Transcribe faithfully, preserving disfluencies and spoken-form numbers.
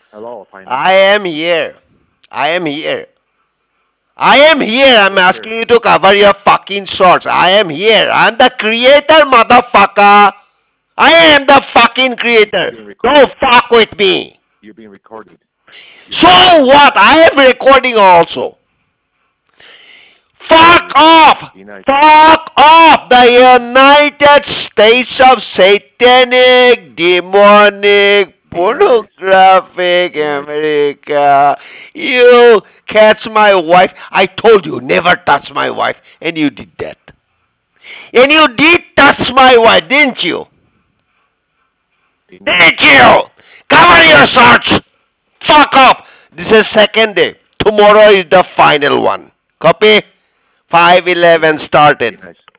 Hello, finally. I am here. I am here. I am here. I'm You're asking here. you to cover your fucking shorts. I am here. I'm the creator, motherfucker. I am the fucking You're creator. being Don't recorded. fuck with me. You're being recorded. You're So being recorded. what? I am recording also. You're being Fuck recorded. off! Be nice. Fuck off! The United States of Satanic, Demonic, Be nice. Pornographic Be nice. America. You catch my wife. I told you never touch my wife, and you did that. And you did touch my wife, didn't you? Be nice. Didn't you? Cover your search. Fuck off. This is second day. Tomorrow is the final one. Copy? Be five eleven nice. Be started. nice.